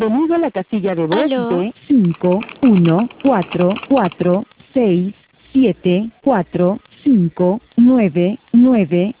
Bienvenido a la casilla de voz Aló. de 51446745599.